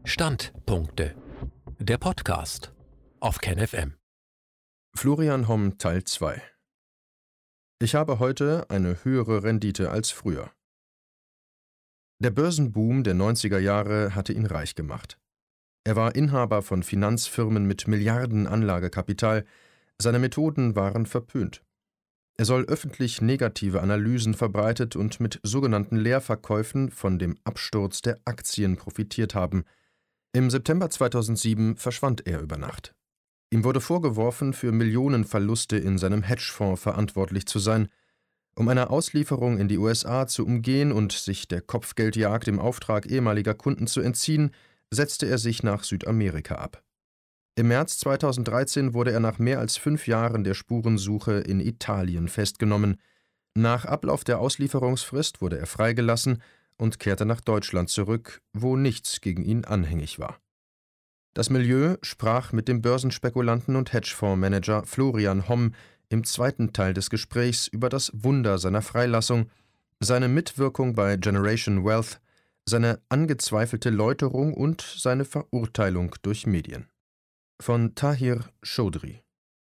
Standpunkte. Der Podcast auf KenFM. Florian Homm Teil 2. Ich habe heute eine höhere Rendite als früher. Der Börsenboom der 90er Jahre hatte ihn reich gemacht. Er war Inhaber von Finanzfirmen mit Milliarden Anlagekapital. Seine Methoden waren verpönt. Er soll öffentlich negative Analysen verbreitet und mit sogenannten Leerverkäufen von dem Absturz der Aktien profitiert haben. Im September 2007 verschwand er über Nacht. Ihm wurde vorgeworfen, für Millionenverluste in seinem Hedgefonds verantwortlich zu sein. Um eine Auslieferung in die USA zu umgehen und sich der Kopfgeldjagd im Auftrag ehemaliger Kunden zu entziehen, setzte er sich nach Südamerika ab. Im März 2013 wurde er nach mehr als 5 Jahren der Spurensuche in Italien festgenommen. Nach Ablauf der Auslieferungsfrist wurde er freigelassen und kehrte nach Deutschland zurück, wo nichts gegen ihn anhängig war. Das Milieu sprach mit dem Börsenspekulanten und Hedgefondsmanager Florian Homm im zweiten Teil des Gesprächs über das Wunder seiner Freilassung, seine Mitwirkung bei Generation Wealth, seine angezweifelte Läuterung und seine Verurteilung durch Medien. Von Tahir Chaudhry.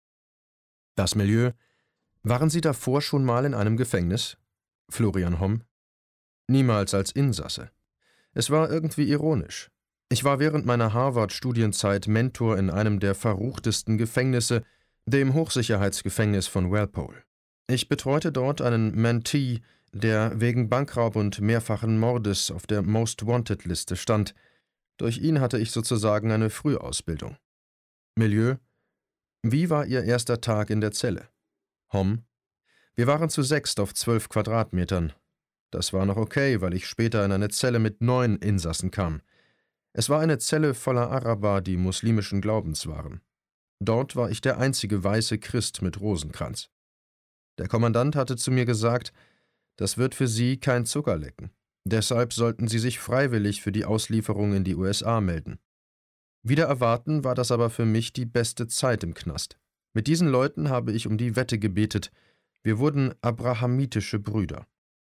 Das Milieu. Waren Sie davor schon mal in einem Gefängnis? Florian Homm. Niemals als Insasse. Es war irgendwie ironisch. Ich war während meiner Harvard-Studienzeit Mentor in einem der verruchtesten Gefängnisse, dem Hochsicherheitsgefängnis von Walpole. Ich betreute dort einen Mentee, der wegen Bankraub und mehrfachen Mordes auf der Most-Wanted-Liste stand. Durch ihn hatte ich sozusagen eine Frühausbildung. Milieu. Wie war Ihr erster Tag in der Zelle? Homm. Wir waren zu 6 auf 12 Quadratmetern. Das war noch okay, weil ich später in eine Zelle mit 9 Insassen kam. Es war eine Zelle voller Araber, die muslimischen Glaubens waren. Dort war ich der einzige weiße Christ mit Rosenkranz. Der Kommandant hatte zu mir gesagt, das wird für Sie kein Zuckerlecken. Deshalb sollten Sie sich freiwillig für die Auslieferung in die USA melden. Wider Erwarten war das aber für mich die beste Zeit im Knast. Mit diesen Leuten habe ich um die Wette gebetet. Wir wurden abrahamitische Brüder.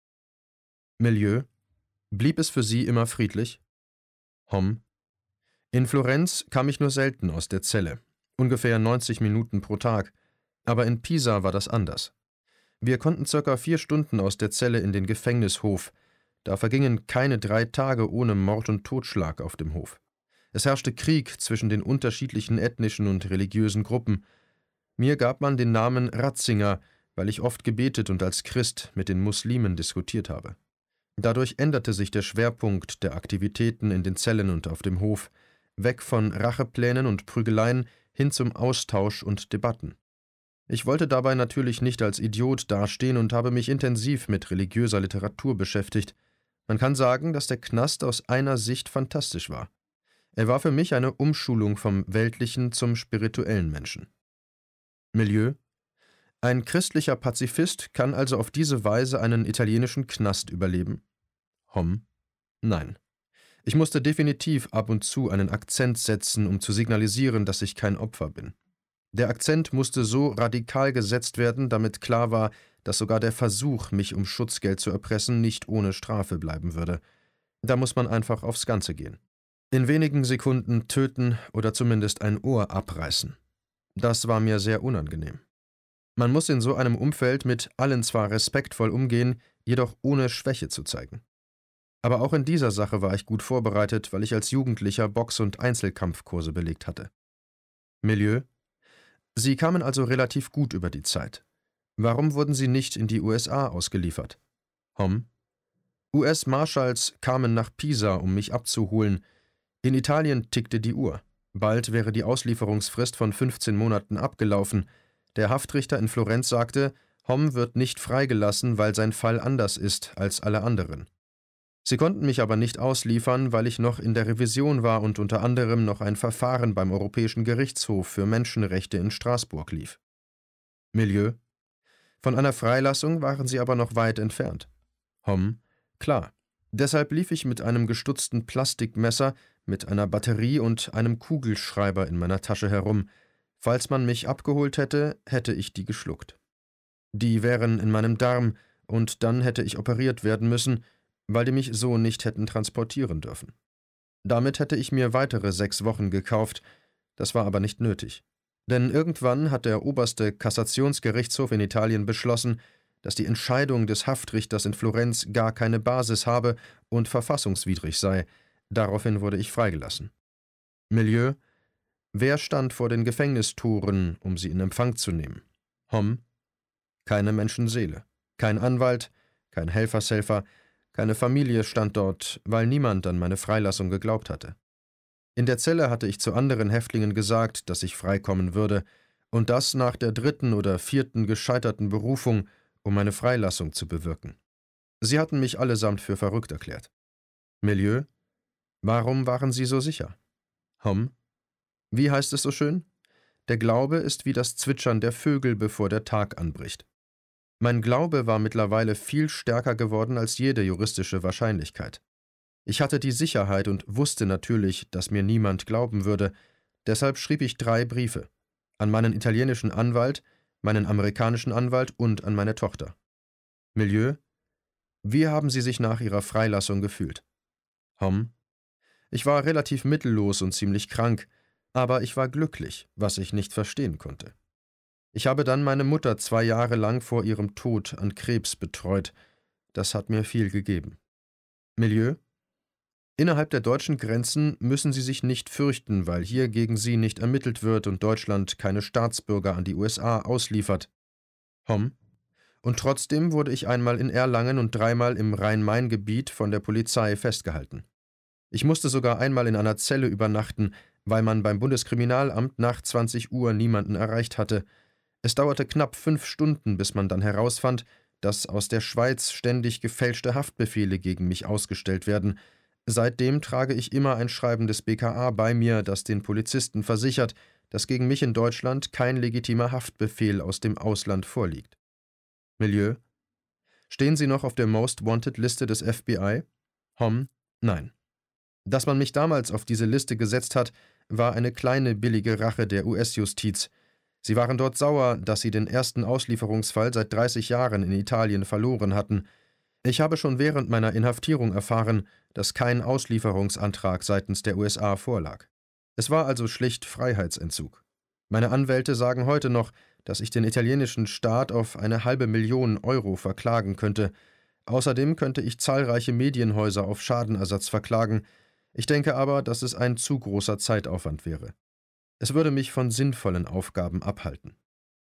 Milieu. Blieb es für Sie immer friedlich? Homm. In Florenz kam ich nur selten aus der Zelle, ungefähr 90 Minuten pro Tag, aber in Pisa war das anders. Wir konnten ca. 4 Stunden aus der Zelle in den Gefängnishof. Da vergingen keine 3 Tage ohne Mord und Totschlag auf dem Hof. Es herrschte Krieg zwischen den unterschiedlichen ethnischen und religiösen Gruppen. Mir gab man den Namen Ratzinger, weil ich oft gebetet und als Christ mit den Muslimen diskutiert habe. Dadurch änderte sich der Schwerpunkt der Aktivitäten in den Zellen und auf dem Hof, weg von Racheplänen und Prügeleien hin zum Austausch und Debatten. Ich wollte dabei natürlich nicht als Idiot dastehen und habe mich intensiv mit religiöser Literatur beschäftigt. Man kann sagen, dass der Knast aus einer Sicht fantastisch war. Er war für mich eine Umschulung vom weltlichen zum spirituellen Menschen. Milieu. Ein christlicher Pazifist kann also auf diese Weise einen italienischen Knast überleben? Homm. Nein. Ich musste definitiv ab und zu einen Akzent setzen, um zu signalisieren, dass ich kein Opfer bin. Der Akzent musste so radikal gesetzt werden, damit klar war, dass sogar der Versuch, mich um Schutzgeld zu erpressen, nicht ohne Strafe bleiben würde. Da muss man einfach aufs Ganze gehen. In wenigen Sekunden töten oder zumindest ein Ohr abreißen. Das war mir sehr unangenehm. Man muss in so einem Umfeld mit allen zwar respektvoll umgehen, jedoch ohne Schwäche zu zeigen. Aber auch in dieser Sache war ich gut vorbereitet, weil ich als Jugendlicher Box- und Einzelkampfkurse belegt hatte. Milieu. Sie kamen also relativ gut über die Zeit. Warum wurden Sie nicht in die USA ausgeliefert? Homm. US-Marshals kamen nach Pisa, um mich abzuholen. In Italien tickte die Uhr. Bald wäre die Auslieferungsfrist von 15 Monaten abgelaufen. Der Haftrichter in Florenz sagte, Homm wird nicht freigelassen, weil sein Fall anders ist als alle anderen. Sie konnten mich aber nicht ausliefern, weil ich noch in der Revision war und unter anderem noch ein Verfahren beim Europäischen Gerichtshof für Menschenrechte in Straßburg lief. Milieu. Von einer Freilassung waren Sie aber noch weit entfernt. Homm. Klar. Deshalb lief ich mit einem gestutzten Plastikmesser, mit einer Batterie und einem Kugelschreiber in meiner Tasche herum. Falls man mich abgeholt hätte, hätte ich die geschluckt. Die wären in meinem Darm, und dann hätte ich operiert werden müssen, weil die mich so nicht hätten transportieren dürfen. Damit hätte ich mir weitere 6 Wochen gekauft, das war aber nicht nötig. Denn irgendwann hat der oberste Kassationsgerichtshof in Italien beschlossen, dass die Entscheidung des Haftrichters in Florenz gar keine Basis habe und verfassungswidrig sei. Daraufhin wurde ich freigelassen. Milieu: Wer stand vor den Gefängnistoren, um sie in Empfang zu nehmen? Hom: Keine Menschenseele. Kein Anwalt, kein Helfershelfer, keine Familie stand dort, weil niemand an meine Freilassung geglaubt hatte. In der Zelle hatte ich zu anderen Häftlingen gesagt, dass ich freikommen würde, und das nach der 3. oder 4. gescheiterten Berufung, um meine Freilassung zu bewirken. Sie hatten mich allesamt für verrückt erklärt. Milieu: Warum waren Sie so sicher? Hom: Wie heißt es so schön? Der Glaube ist wie das Zwitschern der Vögel, bevor der Tag anbricht. Mein Glaube war mittlerweile viel stärker geworden als jede juristische Wahrscheinlichkeit. Ich hatte die Sicherheit und wusste natürlich, dass mir niemand glauben würde, deshalb schrieb ich 3 Briefe. An meinen italienischen Anwalt, meinen amerikanischen Anwalt und an meine Tochter. Milieu: Wie haben Sie sich nach Ihrer Freilassung gefühlt? Hom: Ich war relativ mittellos und ziemlich krank, aber ich war glücklich, was ich nicht verstehen konnte. Ich habe dann meine Mutter 2 Jahre lang vor ihrem Tod an Krebs betreut. Das hat mir viel gegeben. Milieu: Innerhalb der deutschen Grenzen müssen Sie sich nicht fürchten, weil hier gegen Sie nicht ermittelt wird und Deutschland keine Staatsbürger an die USA ausliefert. Hom: Und trotzdem wurde ich einmal in Erlangen und 3-mal im Rhein-Main-Gebiet von der Polizei festgehalten. Ich musste sogar einmal in einer Zelle übernachten, weil man beim Bundeskriminalamt nach 20 Uhr niemanden erreicht hatte. Es dauerte knapp 5 Stunden, bis man dann herausfand, dass aus der Schweiz ständig gefälschte Haftbefehle gegen mich ausgestellt werden. Seitdem trage ich immer ein Schreiben des BKA bei mir, das den Polizisten versichert, dass gegen mich in Deutschland kein legitimer Haftbefehl aus dem Ausland vorliegt. Milieu: Stehen Sie noch auf der Most-Wanted-Liste des FBI? Hom: Nein. Dass man mich damals auf diese Liste gesetzt hat, war eine kleine billige Rache der US-Justiz. Sie waren dort sauer, dass sie den ersten Auslieferungsfall seit 30 Jahren in Italien verloren hatten. Ich habe schon während meiner Inhaftierung erfahren, dass kein Auslieferungsantrag seitens der USA vorlag. Es war also schlicht Freiheitsentzug. Meine Anwälte sagen heute noch, dass ich den italienischen Staat auf eine $500.000 Euro verklagen könnte. Außerdem könnte ich zahlreiche Medienhäuser auf Schadenersatz verklagen. Ich denke aber, dass es ein zu großer Zeitaufwand wäre. Es würde mich von sinnvollen Aufgaben abhalten.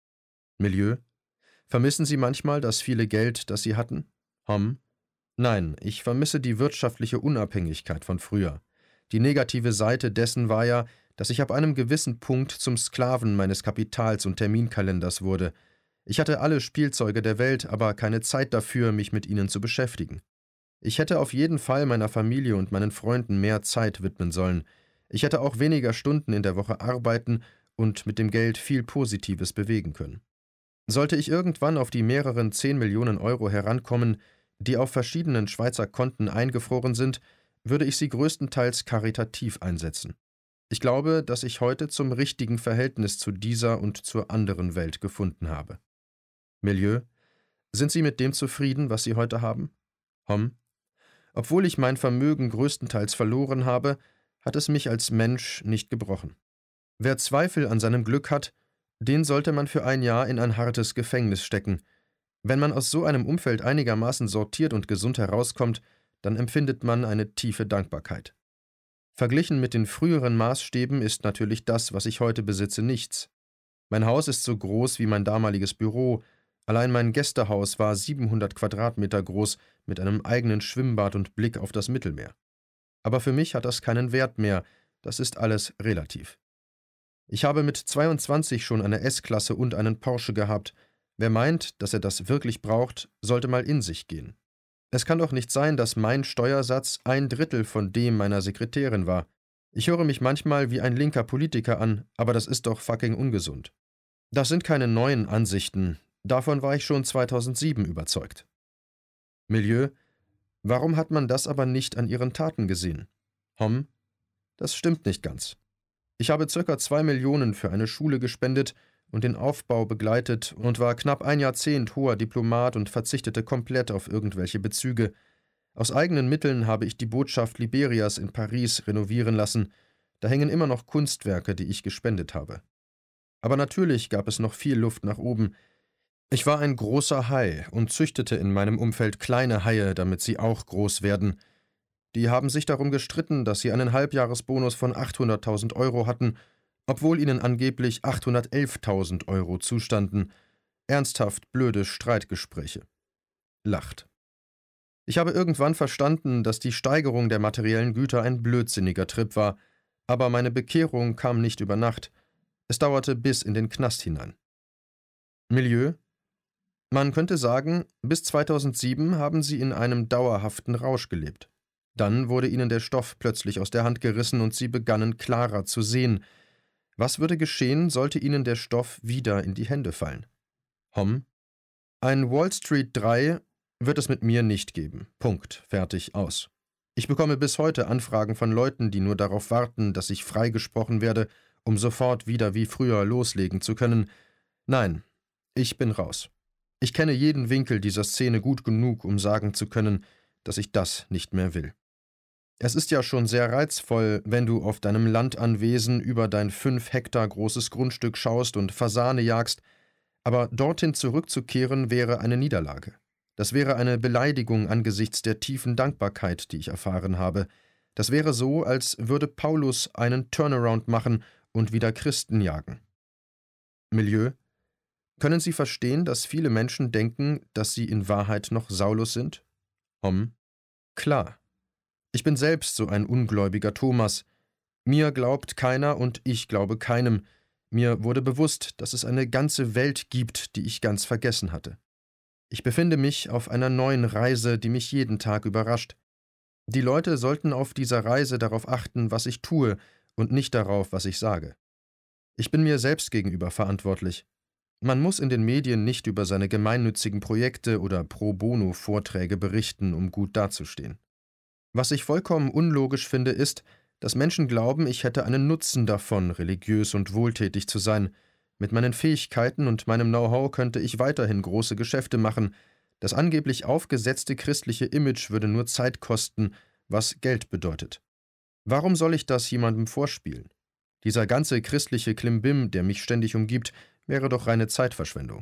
Milieu: Vermissen Sie manchmal das viele Geld, das Sie hatten? Hom: Nein, ich vermisse die wirtschaftliche Unabhängigkeit von früher. Die negative Seite dessen war ja, dass ich ab einem gewissen Punkt zum Sklaven meines Kapitals und Terminkalenders wurde. Ich hatte alle Spielzeuge der Welt, aber keine Zeit dafür, mich mit ihnen zu beschäftigen. Ich hätte auf jeden Fall meiner Familie und meinen Freunden mehr Zeit widmen sollen. Ich hätte auch weniger Stunden in der Woche arbeiten und mit dem Geld viel Positives bewegen können. Sollte ich irgendwann auf die mehreren 10 Millionen Euro herankommen, die auf verschiedenen Schweizer Konten eingefroren sind, würde ich sie größtenteils karitativ einsetzen. Ich glaube, dass ich heute zum richtigen Verhältnis zu dieser und zur anderen Welt gefunden habe. Milieu: Sind Sie mit dem zufrieden, was Sie heute haben? Hom: Obwohl ich mein Vermögen größtenteils verloren habe, hat es mich als Mensch nicht gebrochen. Wer Zweifel an seinem Glück hat, den sollte man für 1 Jahr in ein hartes Gefängnis stecken. Wenn man aus so einem Umfeld einigermaßen sortiert und gesund herauskommt, dann empfindet man eine tiefe Dankbarkeit. Verglichen mit den früheren Maßstäben ist natürlich das, was ich heute besitze, nichts. Mein Haus ist so groß wie mein damaliges Büro. Allein mein Gästehaus war 700 Quadratmeter groß, mit einem eigenen Schwimmbad und Blick auf das Mittelmeer. Aber für mich hat das keinen Wert mehr, das ist alles relativ. Ich habe mit 22 schon eine S-Klasse und einen Porsche gehabt. Wer meint, dass er das wirklich braucht, sollte mal in sich gehen. Es kann doch nicht sein, dass mein Steuersatz 1/3 von dem meiner Sekretärin war. Ich höre mich manchmal wie ein linker Politiker an, aber das ist doch fucking ungesund. Das sind keine neuen Ansichten, davon war ich schon 2007 überzeugt. Milieu: Warum hat man das aber nicht an Ihren Taten gesehen? Hom: Das stimmt nicht ganz. Ich habe ca. 2 Millionen für eine Schule gespendet und den Aufbau begleitet und war knapp ein Jahrzehnt hoher Diplomat und verzichtete komplett auf irgendwelche Bezüge. Aus eigenen Mitteln habe ich die Botschaft Liberias in Paris renovieren lassen. Da hängen immer noch Kunstwerke, die ich gespendet habe. Aber natürlich gab es noch viel Luft nach oben. Ich war ein großer Hai und züchtete in meinem Umfeld kleine Haie, damit sie auch groß werden. Die haben sich darum gestritten, dass sie einen Halbjahresbonus von 800.000 Euro hatten, obwohl ihnen angeblich 811.000 Euro zustanden. Ernsthaft blöde Streitgespräche. Lacht. Ich habe irgendwann verstanden, dass die Steigerung der materiellen Güter ein blödsinniger Trip war, aber meine Bekehrung kam nicht über Nacht. Es dauerte bis in den Knast hinein. Milieu? Man könnte sagen, bis 2007 haben sie in einem dauerhaften Rausch gelebt. Dann wurde ihnen der Stoff plötzlich aus der Hand gerissen und sie begannen klarer zu sehen. Was würde geschehen, sollte ihnen der Stoff wieder in die Hände fallen? Hom? Ein Wall Street 3 wird es mit mir nicht geben. Punkt. Fertig. Aus. Ich bekomme bis heute Anfragen von Leuten, die nur darauf warten, dass ich freigesprochen werde, um sofort wieder wie früher loslegen zu können. Nein, ich bin raus. Ich kenne jeden Winkel dieser Szene gut genug, um sagen zu können, dass ich das nicht mehr will. Es ist ja schon sehr reizvoll, wenn du auf deinem Landanwesen über dein 5 Hektar großes Grundstück schaust und Fasane jagst, aber dorthin zurückzukehren wäre eine Niederlage. Das wäre eine Beleidigung angesichts der tiefen Dankbarkeit, die ich erfahren habe. Das wäre so, als würde Paulus einen Turnaround machen und wieder Christen jagen. Milieu? Können Sie verstehen, dass viele Menschen denken, dass sie in Wahrheit noch Saulus sind? Hom? Klar. Ich bin selbst so ein ungläubiger Thomas. Mir glaubt keiner und ich glaube keinem. Mir wurde bewusst, dass es eine ganze Welt gibt, die ich ganz vergessen hatte. Ich befinde mich auf einer neuen Reise, die mich jeden Tag überrascht. Die Leute sollten auf dieser Reise darauf achten, was ich tue, und nicht darauf, was ich sage. Ich bin mir selbst gegenüber verantwortlich. Man muss in den Medien nicht über seine gemeinnützigen Projekte oder Pro-Bono-Vorträge berichten, um gut dazustehen. Was ich vollkommen unlogisch finde, ist, dass Menschen glauben, ich hätte einen Nutzen davon, religiös und wohltätig zu sein. Mit meinen Fähigkeiten und meinem Know-how könnte ich weiterhin große Geschäfte machen. Das angeblich aufgesetzte christliche Image würde nur Zeit kosten, was Geld bedeutet. Warum soll ich das jemandem vorspielen? Dieser ganze christliche Klimbim, der mich ständig umgibt, wäre doch reine Zeitverschwendung.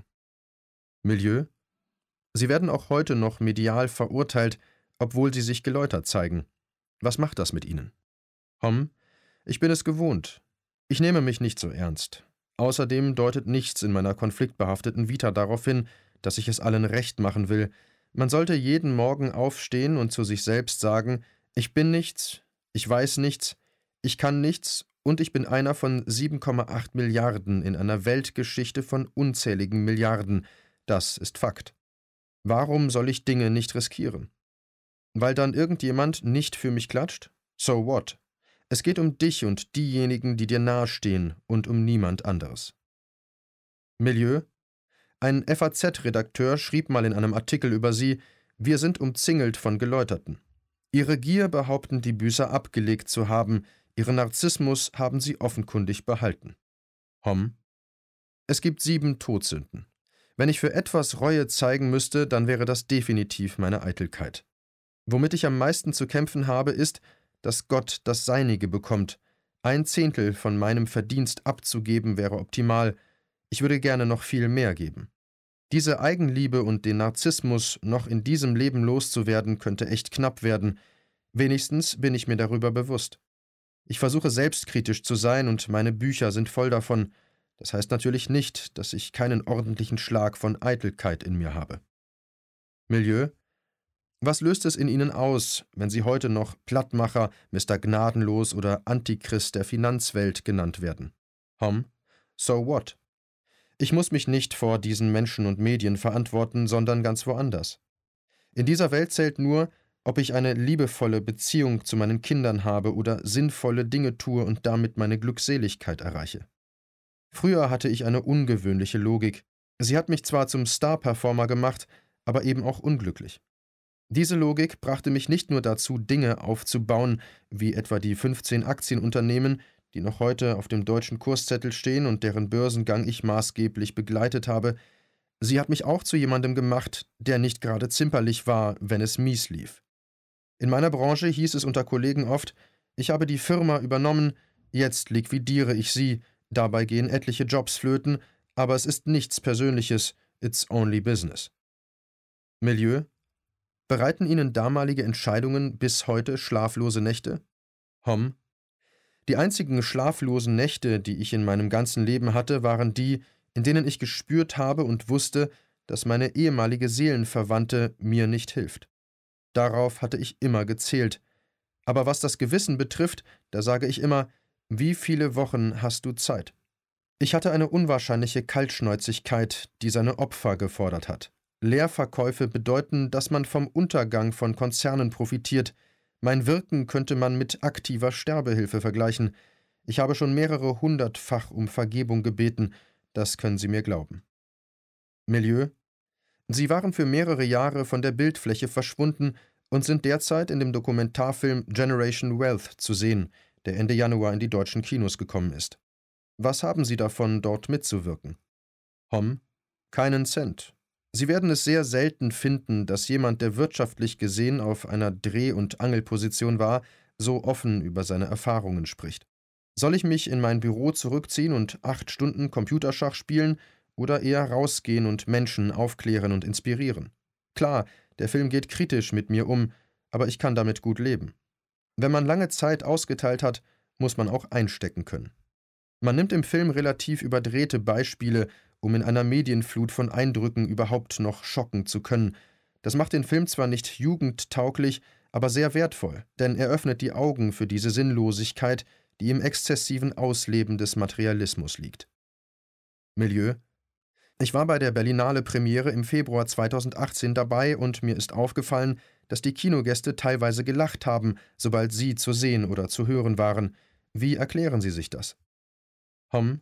Milieu? Sie werden auch heute noch medial verurteilt, obwohl sie sich geläutert zeigen. Was macht das mit Ihnen? Hom? Ich bin es gewohnt. Ich nehme mich nicht so ernst. Außerdem deutet nichts in meiner konfliktbehafteten Vita darauf hin, dass ich es allen recht machen will. Man sollte jeden Morgen aufstehen und zu sich selbst sagen, ich bin nichts, ich weiß nichts, ich kann nichts und ich bin einer von 7,8 Milliarden in einer Weltgeschichte von unzähligen Milliarden. Das ist Fakt. Warum soll ich Dinge nicht riskieren? Weil dann irgendjemand nicht für mich klatscht? So what? Es geht um dich und diejenigen, die dir nahestehen, und um niemand anderes. Milieu? Ein FAZ-Redakteur schrieb mal in einem Artikel über sie, wir sind umzingelt von Geläuterten. Ihre Gier behaupten die Büßer abgelegt zu haben, ihren Narzissmus haben sie offenkundig behalten. Hom? Es gibt 7 Todsünden. Wenn ich für etwas Reue zeigen müsste, dann wäre das definitiv meine Eitelkeit. Womit ich am meisten zu kämpfen habe, ist, dass Gott das Seinige bekommt. 1/10 von meinem Verdienst abzugeben wäre optimal. Ich würde gerne noch viel mehr geben. Diese Eigenliebe und den Narzissmus noch in diesem Leben loszuwerden, könnte echt knapp werden. Wenigstens bin ich mir darüber bewusst. Ich versuche selbstkritisch zu sein und meine Bücher sind voll davon. Das heißt natürlich nicht, dass ich keinen ordentlichen Schlag von Eitelkeit in mir habe. Milieu? Was löst es in Ihnen aus, wenn Sie heute noch Plattmacher, Mr. Gnadenlos oder Antichrist der Finanzwelt genannt werden? Hom? So what? Ich muss mich nicht vor diesen Menschen und Medien verantworten, sondern ganz woanders. In dieser Welt zählt nur, ob ich eine liebevolle Beziehung zu meinen Kindern habe oder sinnvolle Dinge tue und damit meine Glückseligkeit erreiche. Früher hatte ich eine ungewöhnliche Logik. Sie hat mich zwar zum Star-Performer gemacht, aber eben auch unglücklich. Diese Logik brachte mich nicht nur dazu, Dinge aufzubauen, wie etwa die 15 Aktienunternehmen, die noch heute auf dem deutschen Kurszettel stehen und deren Börsengang ich maßgeblich begleitet habe, sie hat mich auch zu jemandem gemacht, der nicht gerade zimperlich war, wenn es mies lief. In meiner Branche hieß es unter Kollegen oft, ich habe die Firma übernommen, jetzt liquidiere ich sie, dabei gehen etliche Jobs flöten, aber es ist nichts Persönliches, it's only business. Milieu: Bereiten Ihnen damalige Entscheidungen bis heute schlaflose Nächte? Hom: Die einzigen schlaflosen Nächte, die ich in meinem ganzen Leben hatte, waren die, in denen ich gespürt habe und wusste, dass meine ehemalige Seelenverwandte mir nicht hilft. Darauf hatte ich immer gezählt. Aber was das Gewissen betrifft, da sage ich immer, wie viele Wochen hast du Zeit? Ich hatte eine unwahrscheinliche Kaltschnäuzigkeit, die seine Opfer gefordert hat. Leerverkäufe bedeuten, dass man vom Untergang von Konzernen profitiert. Mein Wirken könnte man mit aktiver Sterbehilfe vergleichen. Ich habe schon mehrere hundertfach um Vergebung gebeten, das können Sie mir glauben. Milieu: Sie waren für mehrere Jahre von der Bildfläche verschwunden und sind derzeit in dem Dokumentarfilm Generation Wealth zu sehen, der Ende Januar in die deutschen Kinos gekommen ist. Was haben Sie davon, dort mitzuwirken? Hom: Keinen Cent. Sie werden es sehr selten finden, dass jemand, der wirtschaftlich gesehen auf einer Dreh- und Angelposition war, so offen über seine Erfahrungen spricht. Soll ich mich in mein Büro zurückziehen und 8 Stunden Computerschach spielen oder eher rausgehen und Menschen aufklären und inspirieren? Klar, der Film geht kritisch mit mir um, aber ich kann damit gut leben. Wenn man lange Zeit ausgeteilt hat, muss man auch einstecken können. Man nimmt im Film relativ überdrehte Beispiele, um in einer Medienflut von Eindrücken überhaupt noch schocken zu können. Das macht den Film zwar nicht jugendtauglich, aber sehr wertvoll, denn er öffnet die Augen für diese Sinnlosigkeit, die im exzessiven Ausleben des Materialismus liegt. Milieu: Ich war bei der Berlinale Premiere im Februar 2018 dabei und mir ist aufgefallen, dass die Kinogäste teilweise gelacht haben, sobald Sie zu sehen oder zu hören waren. Wie erklären Sie sich das? Hom: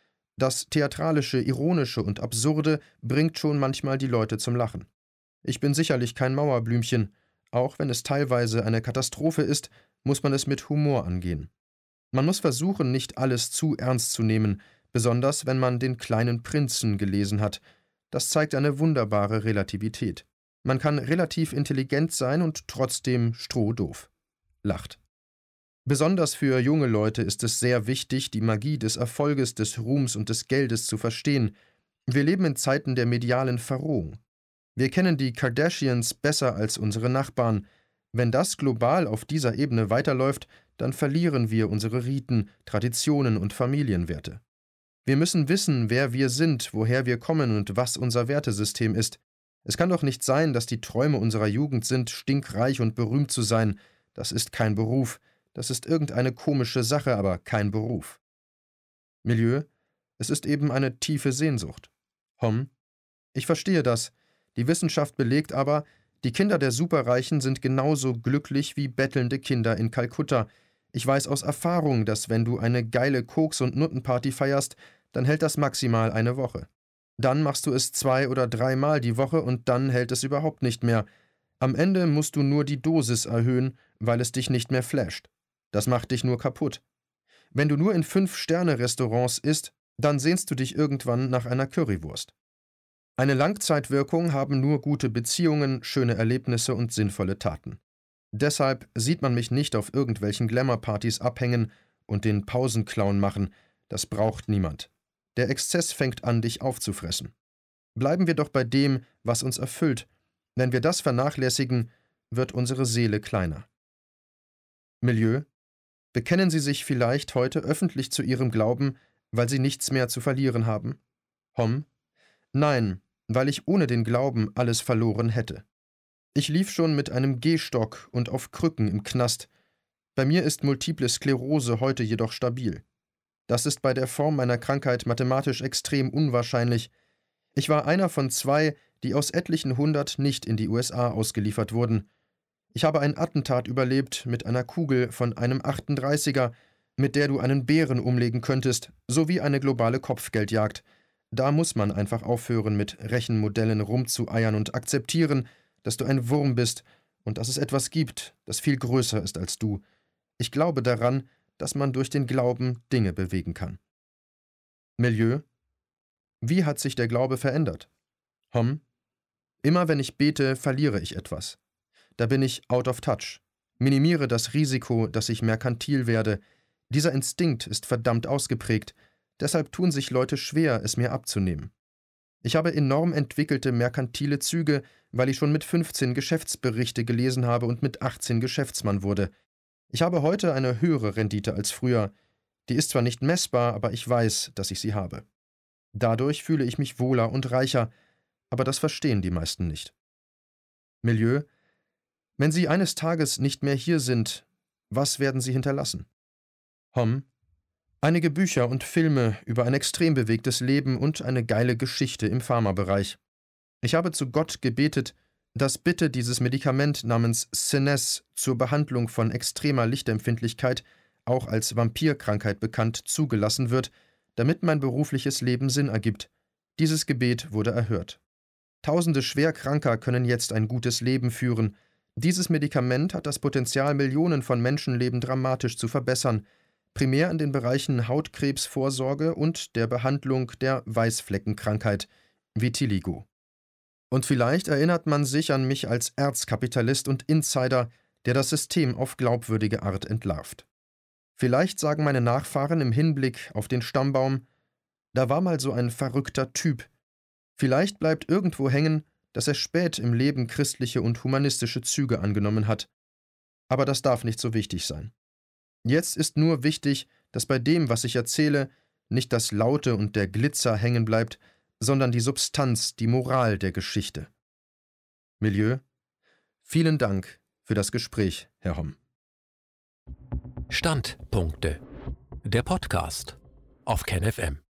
Das Theatralische, Ironische und Absurde bringt schon manchmal die Leute zum Lachen. Ich bin sicherlich kein Mauerblümchen. Auch wenn es teilweise eine Katastrophe ist, muss man es mit Humor angehen. Man muss versuchen, nicht alles zu ernst zu nehmen, besonders wenn man den kleinen Prinzen gelesen hat. Das zeigt eine wunderbare Relativität. Man kann relativ intelligent sein und trotzdem strohdoof. Lacht. Besonders für junge Leute ist es sehr wichtig, die Magie des Erfolges, des Ruhms und des Geldes zu verstehen. Wir leben in Zeiten der medialen Verrohung. Wir kennen die Kardashians besser als unsere Nachbarn. Wenn das global auf dieser Ebene weiterläuft, dann verlieren wir unsere Riten, Traditionen und Familienwerte. Wir müssen wissen, wer wir sind, woher wir kommen und was unser Wertesystem ist. Es kann doch nicht sein, dass die Träume unserer Jugend sind, stinkreich und berühmt zu sein. Das ist kein Beruf. Das ist irgendeine komische Sache, aber kein Beruf. Milieu: Es ist eben eine tiefe Sehnsucht. Hom: Ich verstehe das. Die Wissenschaft belegt aber, die Kinder der Superreichen sind genauso glücklich wie bettelnde Kinder in Kalkutta. Ich weiß aus Erfahrung, dass wenn du eine geile Koks- und Nuttenparty feierst, dann hält das maximal eine Woche. Dann machst du es 2 oder 3 Mal die Woche und dann hält es überhaupt nicht mehr. Am Ende musst du nur die Dosis erhöhen, weil es dich nicht mehr flasht. Das macht dich nur kaputt. Wenn du nur in 5-Sterne-Restaurants isst, dann sehnst du dich irgendwann nach einer Currywurst. Eine Langzeitwirkung haben nur gute Beziehungen, schöne Erlebnisse und sinnvolle Taten. Deshalb sieht man mich nicht auf irgendwelchen Glamour-Partys abhängen und den Pausenclown machen. Das braucht niemand. Der Exzess fängt an, dich aufzufressen. Bleiben wir doch bei dem, was uns erfüllt. Wenn wir das vernachlässigen, wird unsere Seele kleiner. Milieu: Bekennen Sie sich vielleicht heute öffentlich zu Ihrem Glauben, weil Sie nichts mehr zu verlieren haben? Hom: Nein, weil ich ohne den Glauben alles verloren hätte. Ich lief schon mit einem Gehstock und auf Krücken im Knast. Bei mir ist Multiple Sklerose heute jedoch stabil. Das ist bei der Form meiner Krankheit mathematisch extrem unwahrscheinlich. Ich war einer von 2, die aus etlichen 100 nicht in die USA ausgeliefert wurden. Ich habe ein Attentat überlebt mit einer Kugel von einem 38er, mit der du einen Bären umlegen könntest, sowie eine globale Kopfgeldjagd. Da muss man einfach aufhören, mit Rechenmodellen rumzueiern und akzeptieren, dass du ein Wurm bist und dass es etwas gibt, das viel größer ist als du. Ich glaube daran, dass man durch den Glauben Dinge bewegen kann. Milieu: Wie hat sich der Glaube verändert? Hom: Immer wenn ich bete, verliere ich etwas. Da bin ich out of touch. Minimiere das Risiko, dass ich merkantil werde. Dieser Instinkt ist verdammt ausgeprägt, deshalb tun sich Leute schwer, es mir abzunehmen. Ich habe enorm entwickelte merkantile Züge, weil ich schon mit 15 Geschäftsberichte gelesen habe und mit 18 Geschäftsmann wurde. Ich habe heute eine höhere Rendite als früher. Die ist zwar nicht messbar, aber ich weiß, dass ich sie habe. Dadurch fühle ich mich wohler und reicher, aber das verstehen die meisten nicht. Milieu: Wenn Sie eines Tages nicht mehr hier sind, was werden Sie hinterlassen? Hom: Einige Bücher und Filme über ein extrem bewegtes Leben und eine geile Geschichte im Pharmabereich. Ich habe zu Gott gebetet, dass bitte dieses Medikament namens Scenesse zur Behandlung von extremer Lichtempfindlichkeit, auch als Vampirkrankheit bekannt, zugelassen wird, damit mein berufliches Leben Sinn ergibt. Dieses Gebet wurde erhört. Tausende Schwerkranker können jetzt ein gutes Leben führen. Dieses Medikament hat das Potenzial, Millionen von Menschenleben dramatisch zu verbessern, primär in den Bereichen Hautkrebsvorsorge und der Behandlung der Weißfleckenkrankheit, Vitiligo. Und vielleicht erinnert man sich an mich als Erzkapitalist und Insider, der das System auf glaubwürdige Art entlarvt. Vielleicht sagen meine Nachfahren im Hinblick auf den Stammbaum: Da war mal so ein verrückter Typ. Vielleicht bleibt irgendwo hängen, dass er spät im Leben christliche und humanistische Züge angenommen hat. Aber das darf nicht so wichtig sein. Jetzt ist nur wichtig, dass bei dem, was ich erzähle, nicht das Laute und der Glitzer hängen bleibt, sondern die Substanz, die Moral der Geschichte. Milieu: Vielen Dank für das Gespräch, Herr Homm. Standpunkte. Der Podcast auf KenFM.